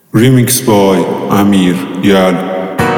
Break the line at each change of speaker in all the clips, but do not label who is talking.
Remix by Amir Yal.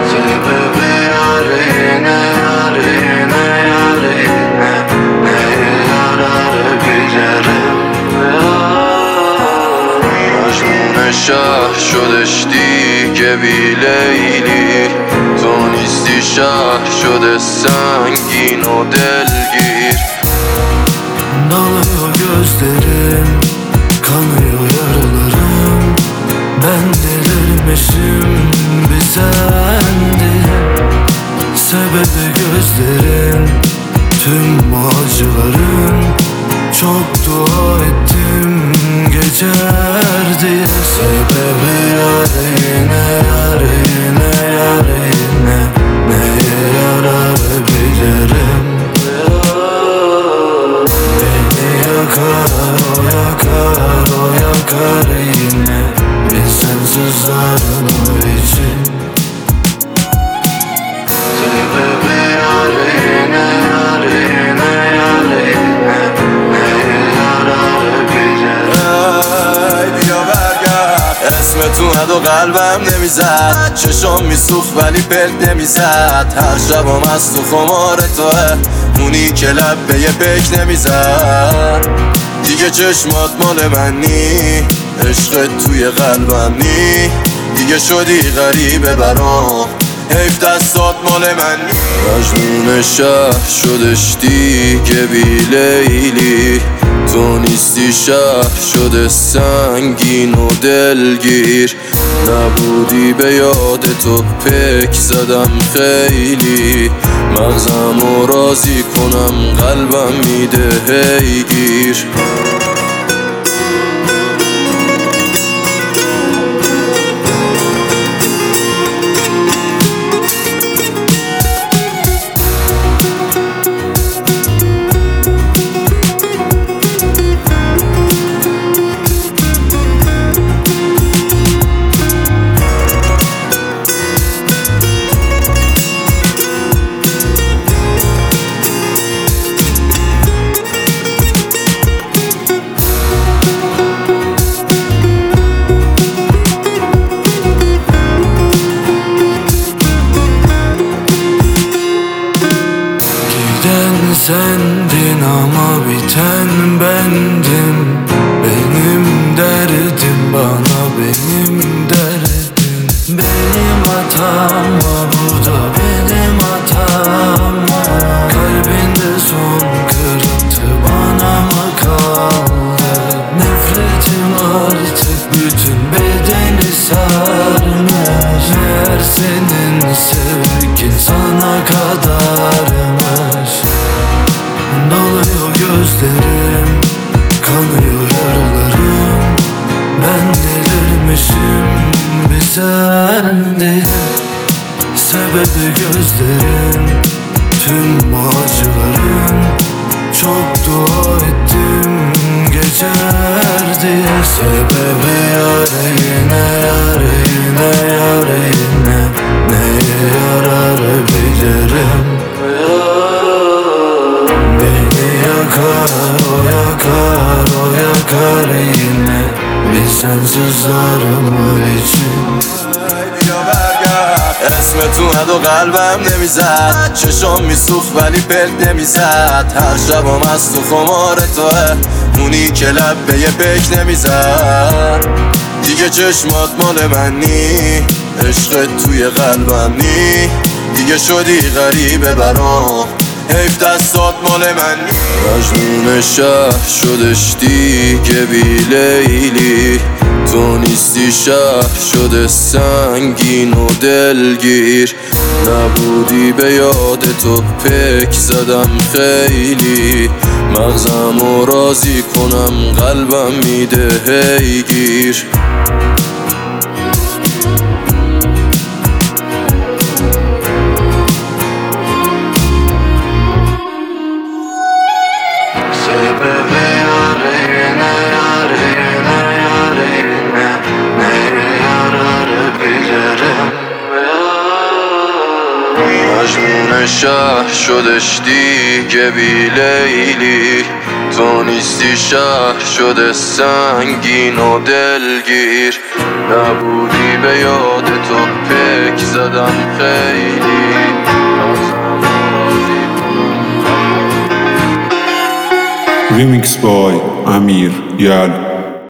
شهر شدش دیگه بی لیلی، تو نیستی شهر شده سنگین و دلگیر.
Doluyor gözlerim, kanıyor yaralarım. Ben delirmişim, bir sendin. Sebebi gözlerin, tüm bu acıların. Çok dua ettim geçer diye. Sebebi yar yine, yar yine, yar yine. Neye yarar bilirim. Beni yakar, o yakar, o yakar yine. Bir sensiz arama için. Sebebi yar yine, yar yine, yar yine. Neye yarar bilirim.
ای بیا برگرد، اسمت اومد و قلبم نمیزد، چشام میسوخت ولی پلک نمیزد. هر شبم از تو خمار توه، اونی که لب به یه بک نمیزد. دیگه چشمات مال من نی، عشقت توی قلبم نی. دیگه شدی غریبه برام، حیف دستات مال من نی. مجنون شهر شدش دیگه بی لیلی، تو نیستی شهر شده سنگین و دلگیر. نبودی به یاد تو پک زدم خیلی، مغزم رو راضی کنم قلبم میده هی گیر.
Giden sendin ama biten bendim. Benim derdim bana benim derdim. Benim hatam mı bu da benim hatam mı? Kalbinde son kırıntı bana mı kaldı? Nefretim artık bütün bedeni sarmış. Meğer senin sevgin sana kadarmış. Doluyor gözlerim, kanıyor yaralarım. Ben delirmişim, bir sendin. Sebebi gözlerin, tüm bu acıların. Çok dua ettim geçer diye. Sebebi yar yine, yar yine, yar yine. Neye yarar bilirim. Beni yakar, o yakar, o yakar yine. Bir sensiz arama için.
اسمت اومد و قلبم نمیزد، چشام میسوخت ولی پلک نمیزد. هر شبم از تو خمار توه، اونی که لب به یه بک نمیزد. دیگه چشمات مال من نی، عشقت توی قلبم نی. دیگه شدی غریبه برام، حیف دستات مال من نی. مجنون شهر شدش دیگه بی لیلی، تو نیستی شهر شده سنگین و دلگیر. نبودی به یاد تو پک زدم خیلی، مغزم رو راضی کنم قلبم میده هی گیر.
Sebebi yar yine, yar yine, yar yine. Neye yarar bilirim.
مجنون شهر شدش دیگه بی لیلی، تو نیستی شهر شده سنگین و دلگیر، نبودی به یاد تو پک زدم خیلی.
Remix by Amir Yal.